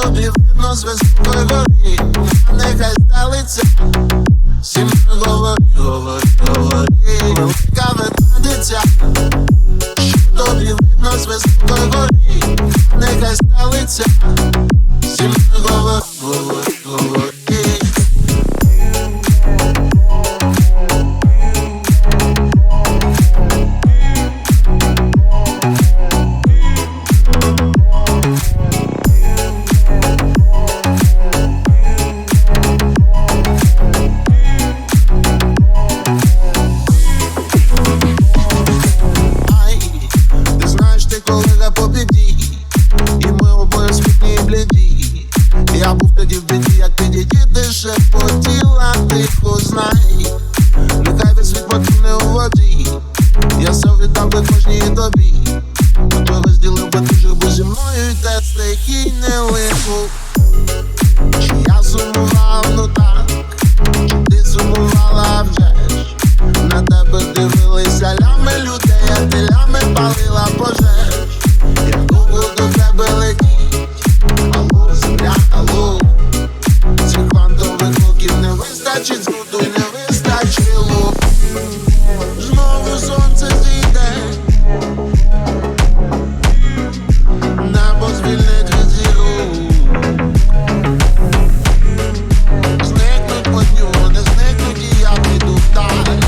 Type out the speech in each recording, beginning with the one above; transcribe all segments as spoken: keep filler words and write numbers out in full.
тобі видно з високої горі, нехай стелиться. Зі мною говори, говори, говори, велика ведмедиця. Що тобі видно з високої горі, нехай стелиться. Зі мною говори, говори, говори. Я був тоді в біді, як підійти, ти шепотіла, тихо знай. Нехай весь світ потоне у воді, я все віддав би кожній тобі. Тебе розділив би, ти жив би зі мною, і те стихійне лихо. Чи я сумував, ну так, чи ти сумувала вже ж? На тебе дивилися лями людей, а ти лями палила пожеж. Я довго до тебе летіть, алло, земля, алло. Цих квантових років не вистачить, згоду й не вистачило. Знову сонце зійде, небо звільнить від зірок. Зникнуть одню, не зникнуть, і я піду вдаль.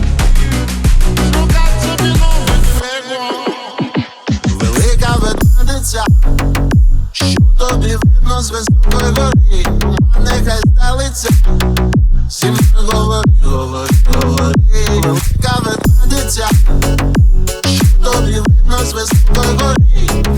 Шукать собі нових пригод. Велика ведмедиця. Що тобі видно з високої горі, нехай стелиться. Зі мною говори, говори, говори, велика ведмедиця. Що тобі видно з високої горі,